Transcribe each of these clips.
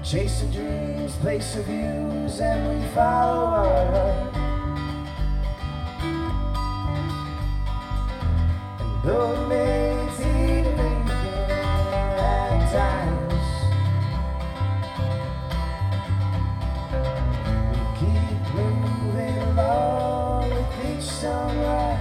Chasing dreams, place of views, and we follow our heart. And though it may seem vacant at times, we keep moving along with each sunrise.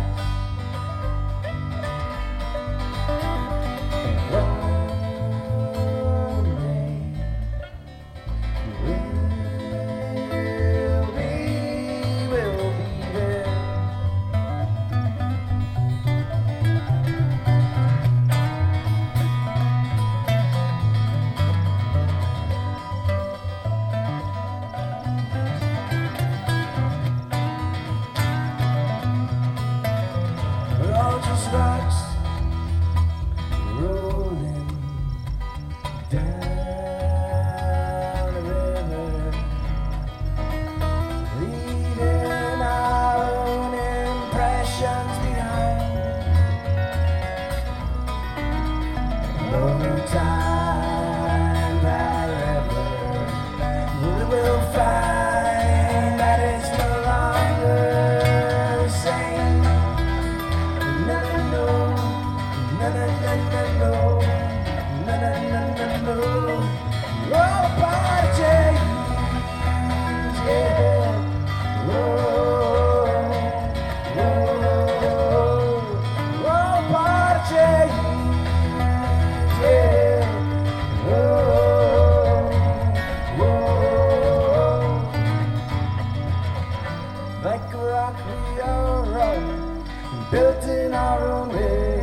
Rocks rolling down the river, leaving our own impressions behind. Over time, forever, we will find that it's no longer the same. Oh, party, yeah. Oh, party, yeah. Like a rock we are all built in our own way.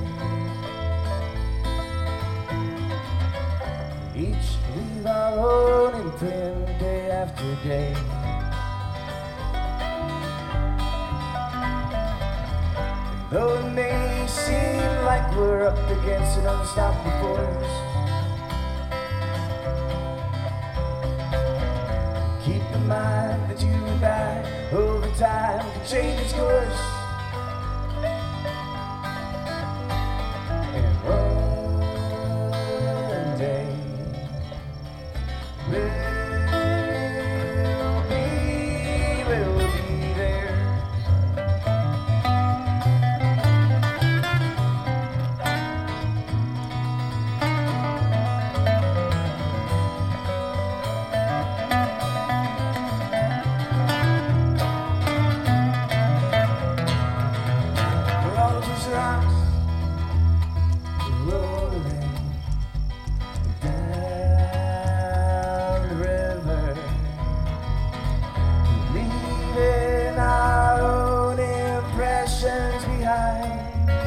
Each leave our own imprint day after day. And though it may seem like we're up against an unstoppable force, keep in mind that you and I, over time, can change its course. And one day we'll be there. We're all just rocks rolling down the river, leaving our own impressions behind.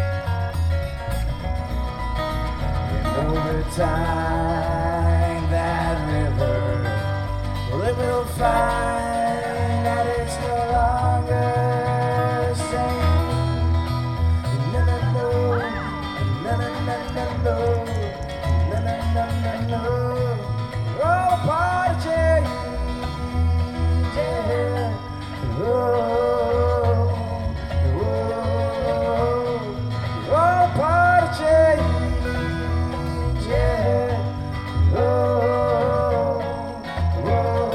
And over time, that river, well, it will find that it's no longer the same. No, no, no, no, no, no, no, no, no, no. Oh, party, yeah. Oh, oh, oh, party, yeah. Oh, oh.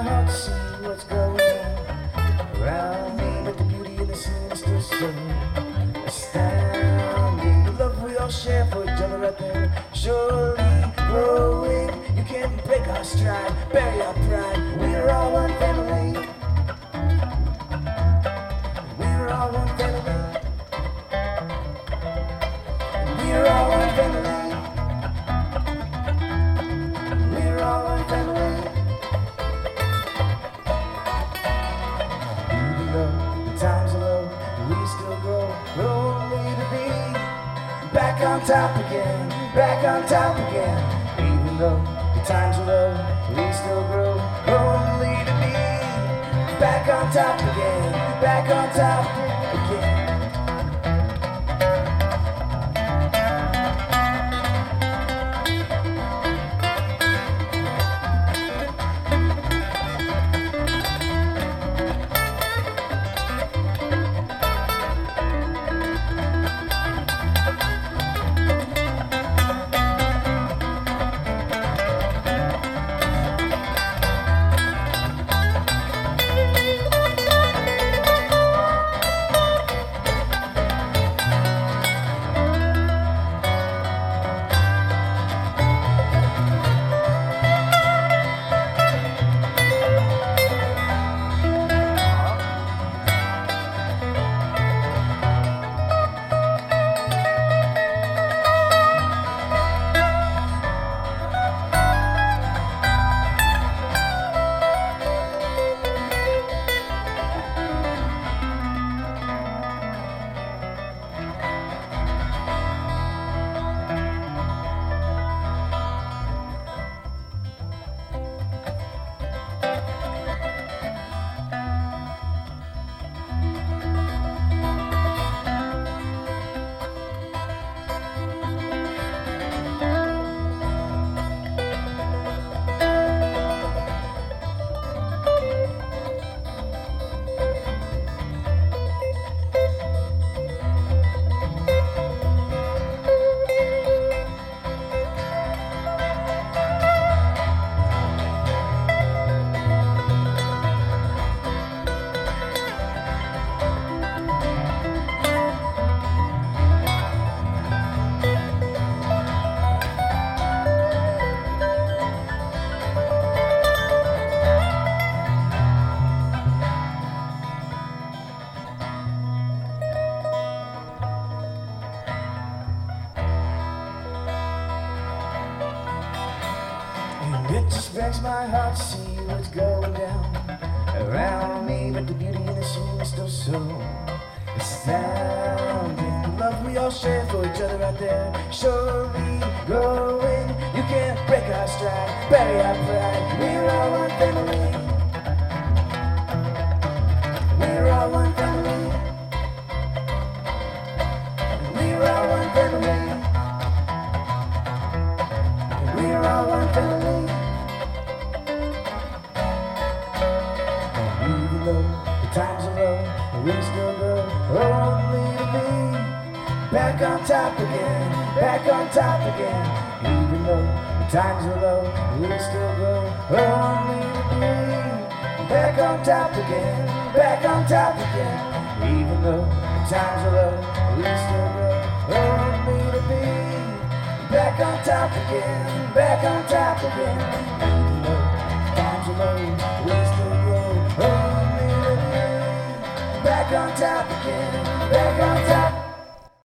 heart to see what's going on around me, but the beauty in the scene is still so astounding. The love we all share for each other out there, surely growing. You can't break our stride, bury our pride. We're all one family. We're all one family. We're all one family. We're all one family. Even though the times are low, we still grow, only to be back on top again, back on top again. Even though the times are low, we still grow, only to be back on top again, back on top again. It just breaks my heart to see what's going down around me, but the beauty in the scene is still so astounding. The love we all share for each other out there, surely growing. You can't break our stride, bury our pride. We're all one family. We're all one family. We're all one family. We're all one family. Even though the times are low, we still go, only to be back on top again, back on top again. Even though the times are low, we still go, only to be back on top again, back on top again. Even though the times are low, we still go, only to be back on top again, back on top again. Even though the times are low, we still go, only to be back on top again, back on top again.